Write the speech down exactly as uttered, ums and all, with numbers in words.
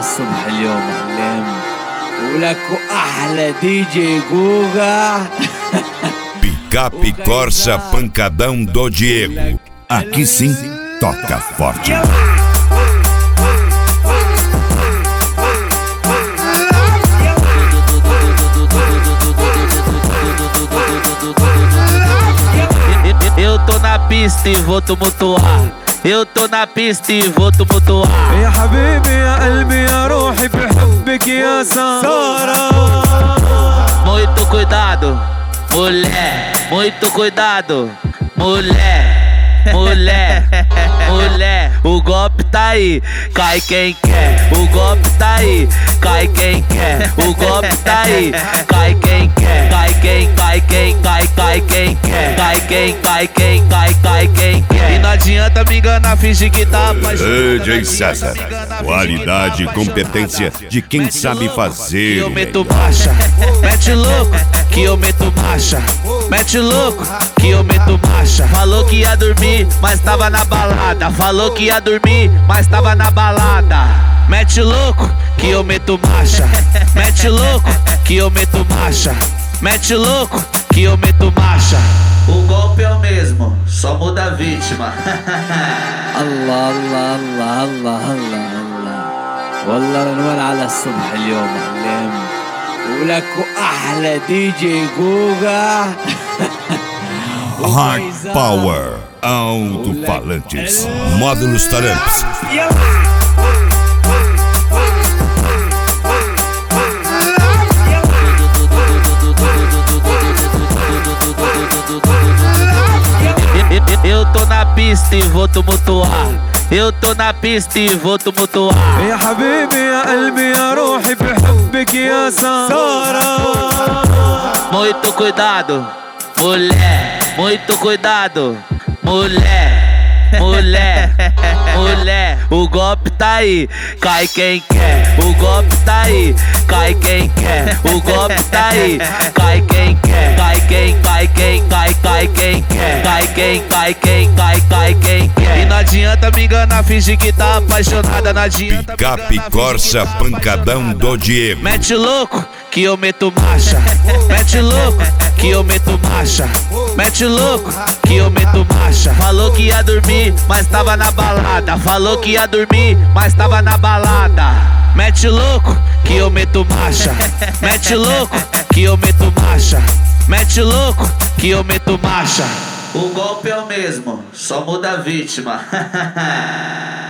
الصبح اليوم علم ولك أحلى دي جي جوجا. Picape Corsa Pancadão do Diego. Aqui sim, toca forte. Eu tô na pista e vou tumultuar. Eu tô na pista e vou tumultuar. يا حبيبي يا قلبي يا روحي بحبك يا سارة. Muito cuidado, mulher. Muito cuidado, mulher. Mulher, mulher. O golpe tá aí, cai quem quer. O golpe tá aí, cai quem quer. O golpe tá aí, cai quem quer. Cai quem, cai quem, cai, cai quem quer. Cai quem, cai quem, cai, cai quem quer. E não adianta me enganar, fingir que tá apaixonado. D J César, qualidade e competência de quem sabe fazer. Que eu meto marcha, mete louco, que eu meto marcha. Mete louco, que eu meto marcha. Falou que ia dormir, mas tava na balada. Falou que ia dormir, mas tava na balada. Mete louco, que eu meto marcha. Mete louco, que eu meto marcha. Mete louco, que eu meto marcha. O golpe é o mesmo, só muda a vítima. الله الله الله الله الله الله والله ننور على الصبح اليوم علم ولك أحلى دي جي جوجا. Hard Power Alto-Falantes Módulos Taramps. Eu tô na pista e vou tumultuar. Eu tô na pista e vou tumultuar. يا حبيبي يا قلبي يا روحي بحبك يا سارة. Muito cuidado, mulher. Muito cuidado, mulher. Mulher, mulher. O golpe tá aí, cai quem quer. O golpe tá aí, cai quem quer. O golpe tá aí, cai quem quer. Cai quem, cai quem, cai, cai quem quer. Cai quem, cai quem, cai, cai quem quer. E não adianta me enganar, fingir que tá apaixonada. Não adianta me enganar, Picape Corsa Pancadão do Diego. Mete louco, que eu meto marcha. Mete louco, que eu meto marcha. Mete louco, que eu meto marcha. Falou que ia dormir, mas tava na balada. Falou que ia dormir, mas tava na balada. Mete louco, que eu meto marcha. Mete louco, que eu meto marcha. Mete louco, que eu meto marcha. O golpe é o mesmo, só muda a vítima.